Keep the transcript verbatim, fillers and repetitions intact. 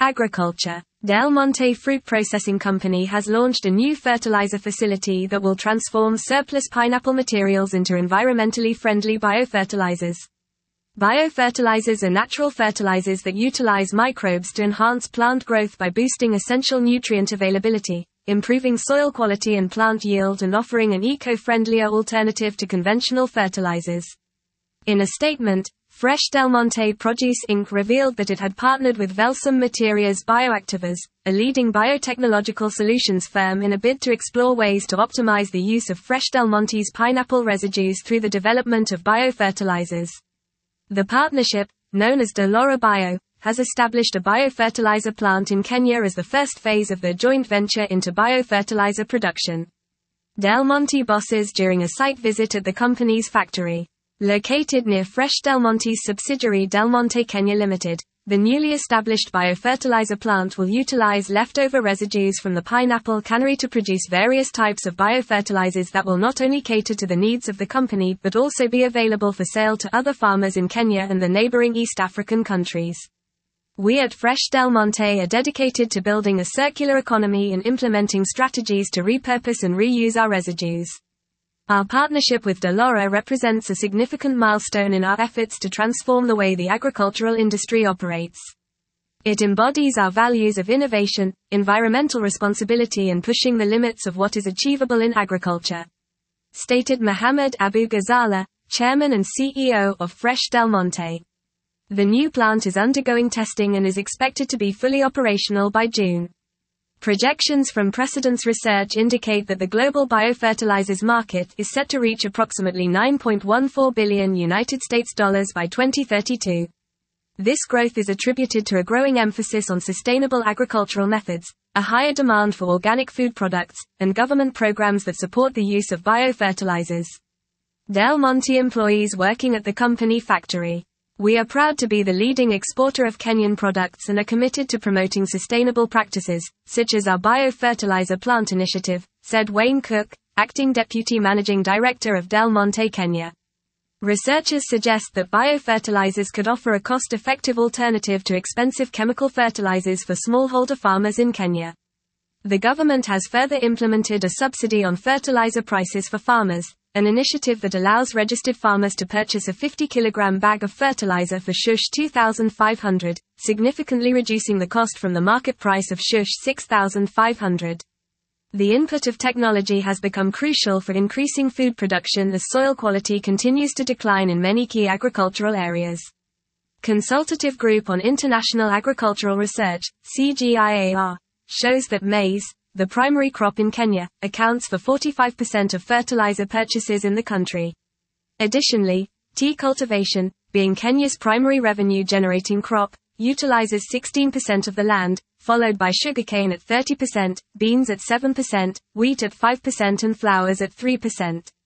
Agriculture. Del Monte Fruit Processing Company has launched a new fertilizer facility that will transform surplus pineapple materials into environmentally friendly biofertilizers. Biofertilizers are natural fertilizers that utilize microbes to enhance plant growth by boosting essential nutrient availability, improving soil quality and plant yield, and offering an eco-friendlier alternative to conventional fertilizers. In a statement, Fresh Del Monte Produce Incorporated revealed that it had partnered with Velsum Materias Bioactivas, a leading biotechnological solutions firm, in a bid to explore ways to optimize the use of Fresh Del Monte's pineapple residues through the development of biofertilizers. The partnership, known as Delora Bio, has established a biofertilizer plant in Kenya as the first phase of their joint venture into biofertilizer production. Del Monte bosses during a site visit at the company's factory, located near Fresh Del Monte's subsidiary Del Monte Kenya Limited. The newly established biofertilizer plant will utilize leftover residues from the pineapple cannery to produce various types of biofertilizers that will not only cater to the needs of the company but also be available for sale to other farmers in Kenya and the neighboring East African countries. We at Fresh Del Monte are dedicated to building a circular economy and implementing strategies to repurpose and reuse our residues. Our partnership with Delora represents a significant milestone in our efforts to transform the way the agricultural industry operates. It embodies our values of innovation, environmental responsibility, and pushing the limits of what is achievable in agriculture, stated Mohamed Abu Ghazala, Chairman and C E O of Fresh Del Monte. The new plant is undergoing testing and is expected to be fully operational by June. Projections from Precedence Research indicate that the global biofertilizers market is set to reach approximately nine point one four billion United States dollars by twenty thirty-two. This growth is attributed to a growing emphasis on sustainable agricultural methods, a higher demand for organic food products, and government programs that support the use of biofertilizers. Del Monte employees working at the company factory. We are proud to be the leading exporter of Kenyan products and are committed to promoting sustainable practices, such as our biofertilizer plant initiative, said Wayne Cook, acting deputy managing director of Del Monte Kenya. Researchers suggest that biofertilizers could offer a cost-effective alternative to expensive chemical fertilizers for smallholder farmers in Kenya. The government has further implemented a subsidy on fertilizer prices for farmers, an initiative that allows registered farmers to purchase a fifty kilogram bag of fertilizer for Shush two thousand five hundred, significantly reducing the cost from the market price of Shush six thousand five hundred. The input of technology has become crucial for increasing food production as soil quality continues to decline in many key agricultural areas. Consultative Group on International Agricultural Research, C G I A R, shows that maize, the primary crop in Kenya, accounts for forty-five percent of fertilizer purchases in the country. Additionally, tea cultivation, being Kenya's primary revenue-generating crop, utilizes sixteen percent of the land, followed by sugarcane at thirty percent, beans at seven percent, wheat at five percent and flowers at three percent.